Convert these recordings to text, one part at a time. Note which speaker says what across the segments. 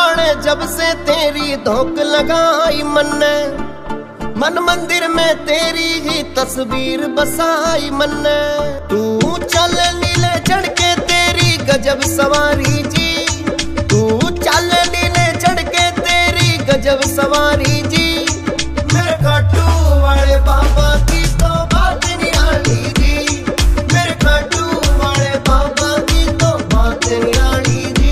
Speaker 1: वाले जब से तेरी धोख लगाई मन ने, मन मंदिर में तेरी ही तस्वीर बसाई मन ने। तू चल नीले चढ़ के तेरी गजब सवारी जी, तू चल नीले चढ़ के तेरी गजब सवारी जी। मेरे खाटू वाले बाबा की तो बात निराली जी, मेरे खाटू वाले बाबा की तो बात निराली जी।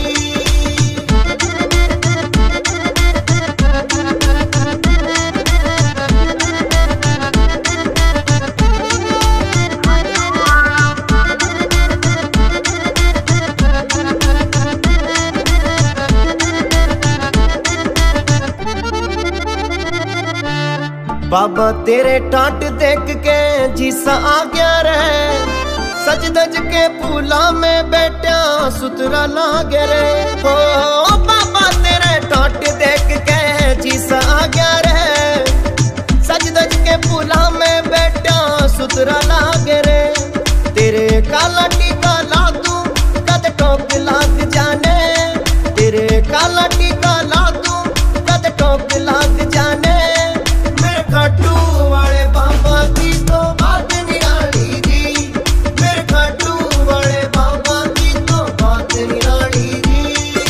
Speaker 1: बाबा तेरे टाट देख के जीसा आ गया रे, सज धज के फूला में बैठा सुतरा लागे रे। हो बाबा तेरे टाट देख के जीसा आ गया रे, सज धज के फूला में बैठा सुतरा लागे रे। तेरे काला टीका ला दूं कद टोक लाग जाने, तेरे काला टीका ला दूं कद टोक लाग जाने। खाटू वाले बाबा की तो बात निराली जी, मेरे खाटू वाले बाबा की तो बात निराली जी।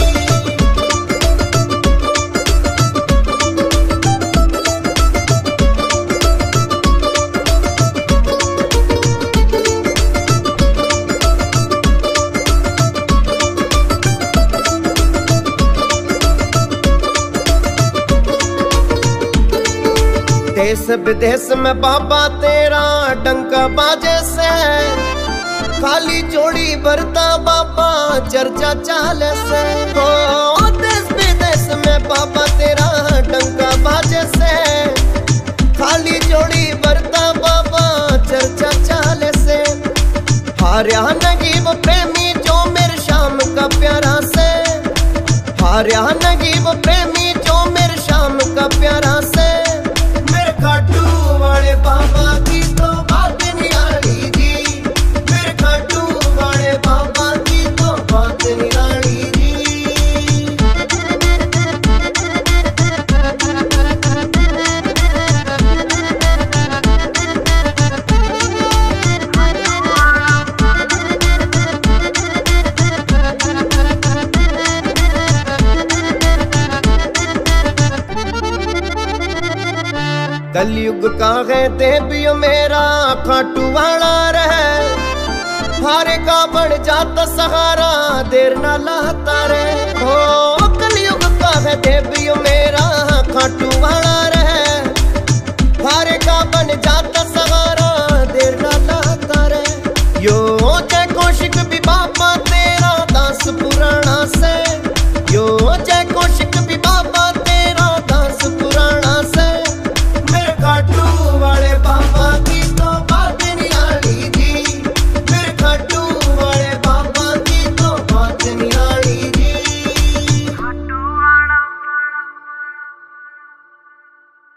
Speaker 1: देश विदेश में बाबा तेरा डंका बाजे से, खाली जोड़ी भरता बाबा चर्चा चाल से। हो देश विदेश में बाबा तेरा डंका बाजे से, खाली जोड़ी भरता बाबा चर्चा चाल से। हार्या नगीब प्रेमी जो मेरे शाम का प्यारा से, हार्या नगीब प्रेमी जो मेरे शाम का प्यारा से। खाटू वाले बाबा की तो बात निराली जी, मेरे खाटू वाले बाबा की तो बात निराली जी। कलयुग का है देवियो मेरा खाटू वाला रहे, हारे का बढ़ जाता सहारा देर ना लाता रे। हो कलयुग का है देवियो मेरा खाटू वाला रहे, हारे का बन जाता सहारा देर ना लाता रे। यो जय कौशिक भी बाबा